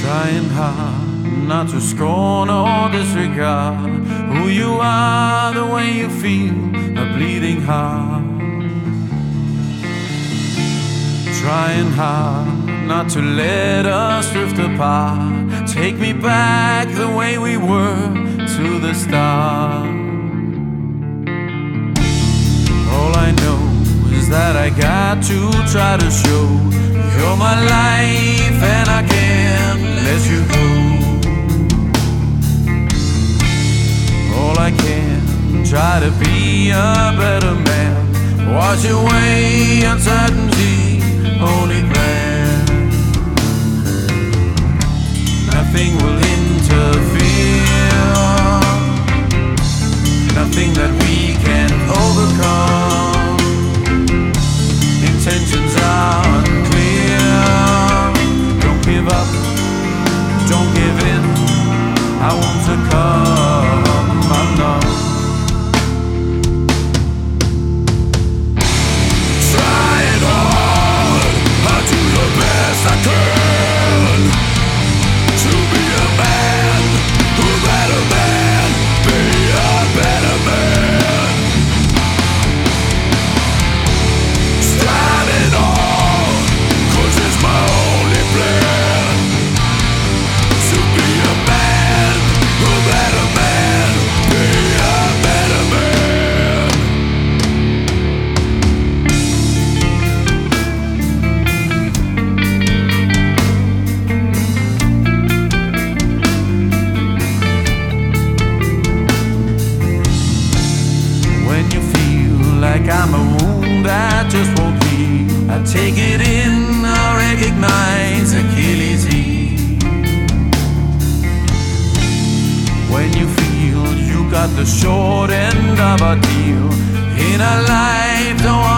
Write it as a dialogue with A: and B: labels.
A: Trying hard not to scorn or disregard who you are, the way you feel, a bleeding heart. Trying hard not to let us drift apart. Take me back the way we were to the start. All I know is that I got to try to show you're my life and I can't let you go. All I can, try to be a better man. Wash away uncertainty, only plan. Nothing will interfere, nothing that we can overcome. Intentions are unclear. Don't give up, don't give in. I won't succumb, I'm not. Trying hard, I do the best I can to be a man, a better man, be a better man. Striving on, 'cause it's my only plan to be a man, a better man, be a better man. When you feel like I'm a wound that just won't heal, I take it in, I recognize Achilles' heel. When you feel you got the short end of a deal in a life, don't